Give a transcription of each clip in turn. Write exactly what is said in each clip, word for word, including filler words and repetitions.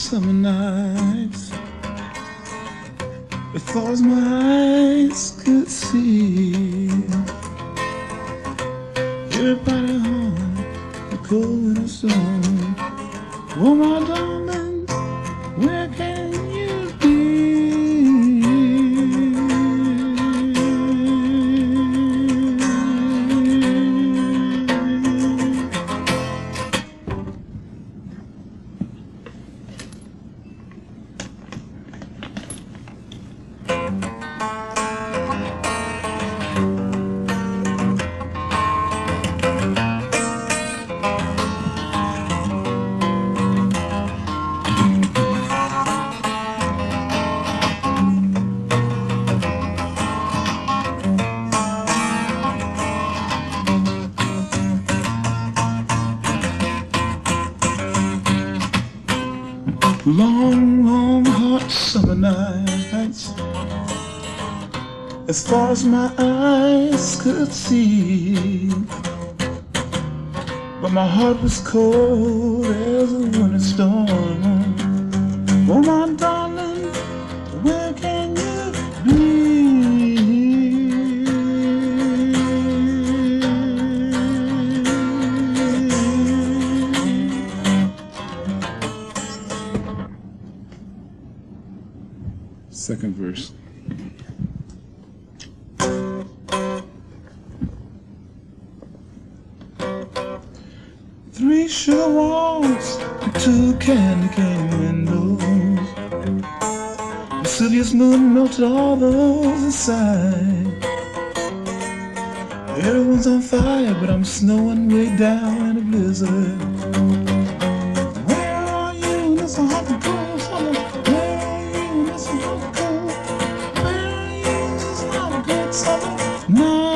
summer nights, as far as my eyes could see. Everybody on the cold and storm. Oh, my darling, where can you be? Long, long, hot summer nights, as far as my eyes could see. But my heart was cold as a winter storm. Oh, my darling, where can you be? Second verse. Three sugar walls, two candy cane windows. Sylvia's moon melted all those inside. Everyone's on fire, but I'm snowing way down in a blizzard. Where are you, this hot and cold summer? Where are you, this hot and cold? Where are you, this hot and cold summer? Now.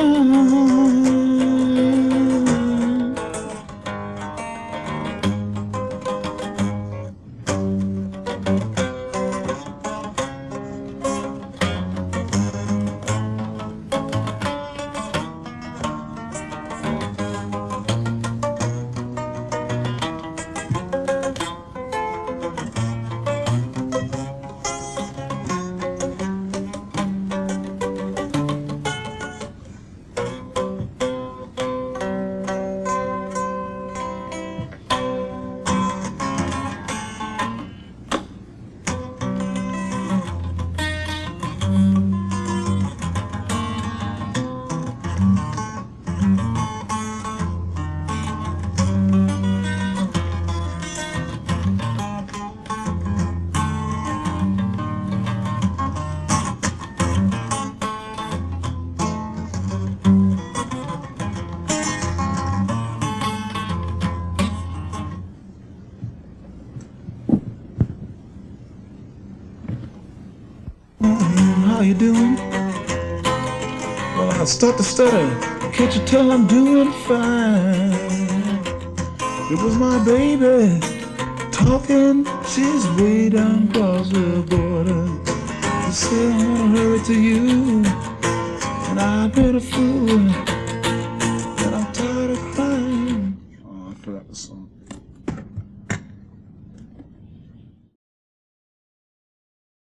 How you doing? Well, I start to stutter. Can't you tell I'm doing fine? It was my baby talking. She's way down across the border. She said I wanna hurry to you, and I've been a fool.